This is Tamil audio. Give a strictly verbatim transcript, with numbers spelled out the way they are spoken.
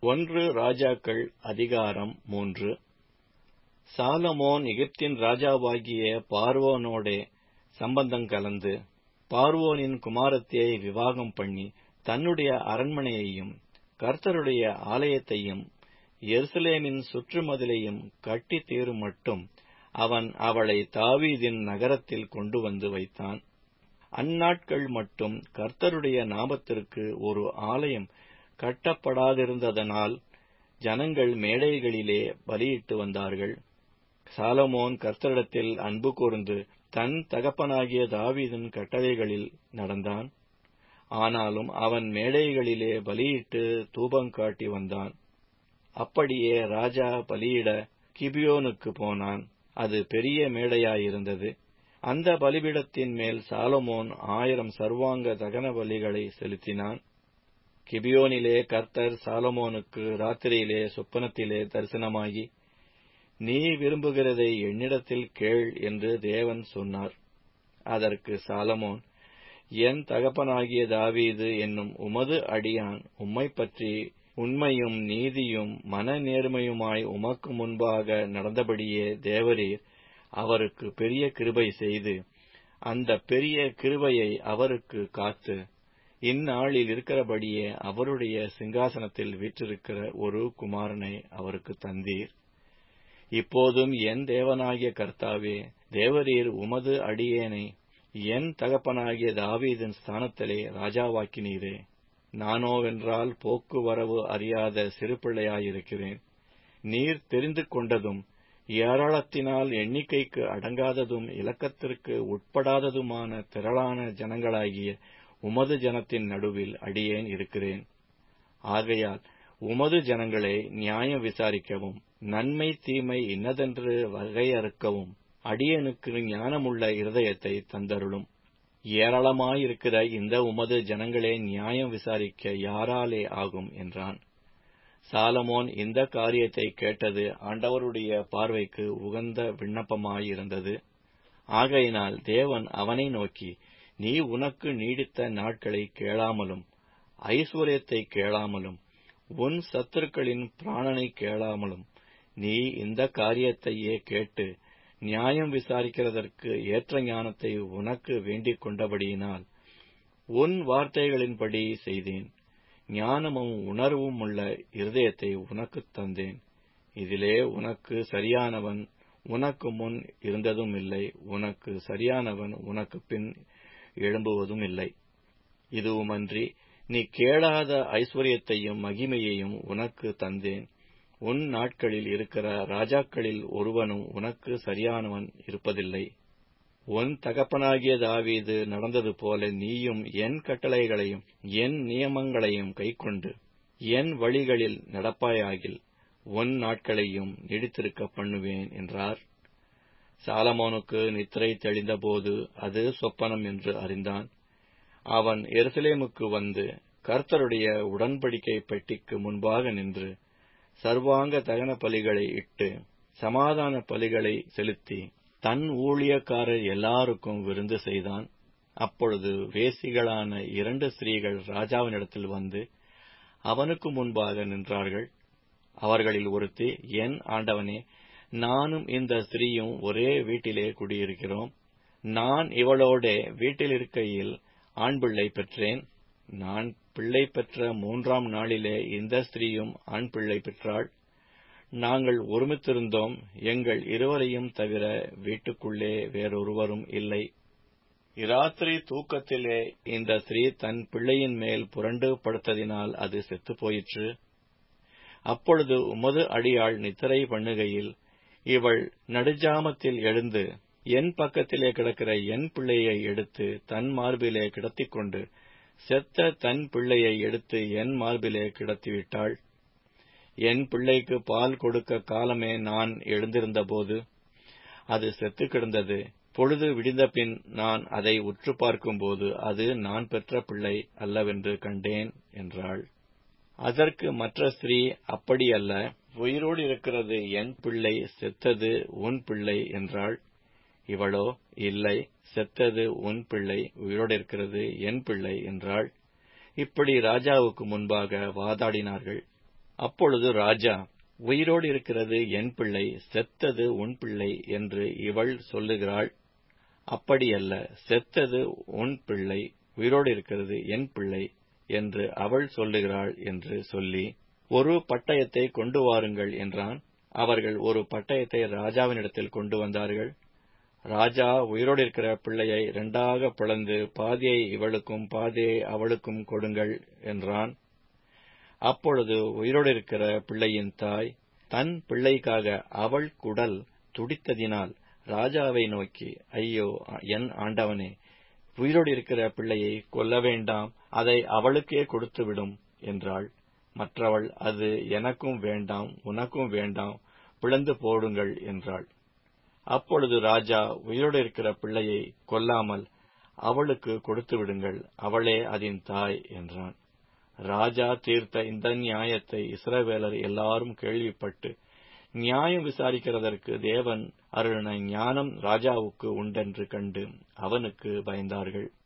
ஒன்று ராஜாக்கள் அதிகாரம் மூன்று. சாலமோன் எகிப்தின் ராஜாவாகிய பார்வோனோடே சம்பந்தம் கலந்து பார்வோனின் குமாரத்தியை விவாகம் பண்ணி தன்னுடைய அரண்மனையையும் கர்த்தருடைய ஆலயத்தையும் எருசலேமின் சுற்றுமதிலையும் கட்டி தீரும் மட்டும் அவன் அவளை தாவீதின் நகரத்தில் கொண்டு வந்து வைத்தான். அந்நாட்கள் மட்டும் கர்த்தருடைய நாமத்திற்கு ஒரு ஆலயம் கட்டப்படாதிருந்ததனால் ஜனங்கள் மேடைகளிலே பலியிட்டு வந்தார்கள். சாலமோன் கர்த்தரிடத்தில் அன்பு கூர்ந்து தன் தகப்பனாகிய தாவீதின் கட்டளைகளில் நடந்தான். ஆனாலும் அவன் மேடைகளிலே பலியிட்டு தூபங்காட்டி வந்தான். அப்படியே ராஜா பலியிட கிபியோனுக்கு போனான். அது பெரிய மேடையாயிருந்தது. அந்த பலிபீடத்தின் மேல் சாலமோன் ஆயிரம் சர்வாங்க தகன பலிகளை செலுத்தினான். கிபியோனிலே கர்த்தர் சாலமோனுக்கு ராத்திரியிலே சொப்பனத்திலே தரிசனமாகி, நீ விரும்புகிறதை என்னிடத்தில் கேள் என்று தேவன் சொன்னார். அதற்கு சாலமோன், என் தகப்பனாகிய தாவீது என்னும் உமது அடியான் உம்மைப் பற்றி உண்மையும் நீதியும் மன நேர்மையுமாய் உமக்கு முன்பாக நடந்தபடியே தேவரீர் அவருக்கு பெரிய கிருபை செய்து அந்த பெரிய கிருபையை அவருக்கு காத்து இந்நாளில் இருக்கிறபடியே அவருடைய சிங்காசனத்தில் வீற்றிருக்கிற ஒரு குமாரனை அவருக்கு தந்தீர். இப்போதும் என் தேவனாகிய கர்த்தாவே, தேவரீர் உமது அடியேனை என் தகப்பனாகிய தாவீதின் ஸ்தானத்திலே ராஜாவாக்கினீரே. நானோவென்றால் போக்குவரவு அறியாத சிறு பிள்ளையாயிருக்கிறேன். நீர் தெரிந்து கொண்டதும் ஏராளத்தினால் எண்ணிக்கைக்கு அடங்காததும் இலக்கத்திற்கு உட்படாததுமான திரளான ஜனங்களாகிய உமது ஜனத்தின் நடுவில் அடியேன் இருக்கிறேன். ஆகையால் உமது ஜனங்களை நியாயம் விசாரிக்கவும் நன்மை தீமை இன்னதென்று வகையறுக்கவும் அடியேனுக்கு ஞானமுள்ள இருதயத்தை தந்தருளும். ஏராளமாயிருக்கிற இந்த உமது ஜனங்களே நியாயம் விசாரிக்க யாராலே ஆகும் என்றான். சாலமோன் இந்த காரியத்தை கேட்டது ஆண்டவருடைய பார்வைக்கு உகந்த விண்ணப்பமாயிருந்தது. ஆகையினால் தேவன் அவனை நோக்கி, நீ உனக்கு நீடித்த நாட்களை கேளாமலும் ஐஸ்வர்யத்தை கேளாமலும் உன் சத்துருக்களின் பிராணனை கேளாமலும் நீ இந்த காரியத்தையே கேட்டு நியாயம் விசாரிக்கிறதற்கு ஏற்ற ஞானத்தை உனக்கு வேண்டிக் கொண்டபடியினால் உன் வார்த்தைகளின்படி செய்தேன். ஞானமும் உணர்வும் உள்ள இருதயத்தை உனக்கு தந்தேன். இதிலே உனக்கு சரியானவன் உனக்கு முன் இருந்ததும் இல்லை, உனக்கு சரியானவன் உனக்கு பின் எழும்புவதும் இல்லை. இதுவுமன்றி நீ கேளாத ஐஸ்வர்யத்தையும் மகிமையையும் உனக்கு தந்தேன். உன் நாட்களில் இருக்கிற ராஜாக்களில் ஒருவனும் உனக்கு சரியானவன் இருப்பதில்லை. உன் தகப்பனாகிய தாவீது நடந்தது போல நீயும் என் கட்டளைகளையும் என் நியமங்களையும் கைக்கொண்டு என் வழிகளில் நடப்பாயாகில் உன் நாட்களையும் நீடித்திருக்க பண்ணுவேன் என்றார். சாலமோனுக்கு நித்திரை தெளிந்தபோது அது சொப்பனம் என்று அறிந்தான். அவன் எருசலேமுக்கு வந்து கர்த்தருடைய உடன்படிக்கை பெட்டிக்கு முன்பாக நின்று சர்வாங்க தகன பலிகளை இட்டு சமாதான பலிகளை செலுத்தி தன் ஊழியக்காரர் எல்லாருக்கும் விருந்து செய்தான். அப்பொழுது வேசிகளான இரண்டு ஸ்திரீகள் ராஜாவினிடத்தில் வந்து அவனுக்கு முன்பாக நின்றார்கள். அவர்களில் ஒருத்தி, என் ஆண்டவனே, நானும் இந்த ஸ்திரீயும் ஒரே வீட்டிலே குடியிருக்கிறோம். நான் இவளோட வீட்டில் இருக்கையில் ஆண் பிள்ளை பெற்றேன். நான் பிள்ளை பெற்ற மூன்றாம் நாளிலே இந்த ஸ்திரீயும் ஆண் பிள்ளை பெற்றாள். நாங்கள் ஒருமித்திருந்தோம். எங்கள் இருவரையும் தவிர வீட்டுக்குள்ளே வேறொருவரும் இல்லை. இராத்திரி தூக்கத்திலே இந்த ஸ்திரீ தன் பிள்ளையின் மேல் புரண்டு படுத்ததினால் அது செத்துப் போயிற்று. அப்பொழுது உமது அடியாள் நித்திரை பண்ணுகையில் இவள் நடுஜாமத்தில் எழுந்து என் பக்கத்திலே கிடக்கிற என் பிள்ளையை எடுத்து தன் மார்பிலே கிடத்திக் கொண்டு செத்த தன் பிள்ளையை எடுத்து என் மார்பிலே கிடத்திவிட்டாள். என் பிள்ளைக்கு பால் கொடுக்க காலமே நான் எழுந்திருந்தபோது அது செத்து கிடந்தது. பொழுது விடிந்தபின் நான் அதை உற்று பார்க்கும்போது அது நான் பெற்ற பிள்ளை அல்லவென்று கண்டேன் என்றாள். அதற்கு மற்ற ஸ்திரீ, அப்படியல்ல, உயிரோடு இருக்கிறது என் பிள்ளை, செத்தது உன் பிள்ளை என்றாள். இவளோ, இல்லை, செத்தது உன் பிள்ளை, உயிரோடு இருக்கிறது என் பிள்ளை என்றாள். இப்படி ராஜாவுக்கு முன்பாக வாதாடினார்கள். அப்பொழுது ராஜா, உயிரோடு இருக்கிறது என் பிள்ளை, செத்தது உன் பிள்ளை என்று இவள் சொல்லுகிறாள். அப்படியல்ல, செத்தது உன் பிள்ளை, உயிரோடு இருக்கிறது என் பிள்ளை என்று அவள் சொல்லுகிறாள் என்று சொல்லி, ஒரு பட்டயத்தை கொண்டு வாருங்கள் என்றான். அவர்கள் ஒரு பட்டயத்தை ராஜாவினிடத்தில் கொண்டு வந்தார்கள். ராஜா உயிரோடு இருக்கிற பிள்ளையை இரண்டாக பிளந்து, பாதியை இவளுக்கும் பாதியை அவளுக்கும் கொடுங்கள் என்றான். அப்பொழுது உயிரோடு இருக்கிற பிள்ளையின் தாய் தன் பிள்ளைக்காக அவள் குடல் துடித்ததினால் ராஜாவை நோக்கி, ஐயோ என் ஆண்டவனே, உயிரோடு இருக்கிற பிள்ளையை கொல்ல வேண்டாம், அதை அவளுக்கே கொடுத்துவிடும் என்றாள். மற்றவள், அது எனக்கும் வேண்டாம், உனக்கும் வேண்டாம், பிளந்து போடுங்கள் என்றாள். அப்பொழுது ராஜா, உயிரோடு இருக்கிற பிள்ளையை கொல்லாமல் அவளுக்கு கொடுத்து விடுங்கள், அவளே அதன் தாய் என்றான். ராஜா தீர்த்த இந்த நியாயத்தை இஸ்ரவேலர் எல்லாரும் கேள்விப்பட்டு, நியாயம் விசாரிக்கிறதற்கு தேவன் அருளின ஞானம் ராஜாவுக்கு உண்டென்று கண்டு அவனுக்கு பயந்தார்கள்.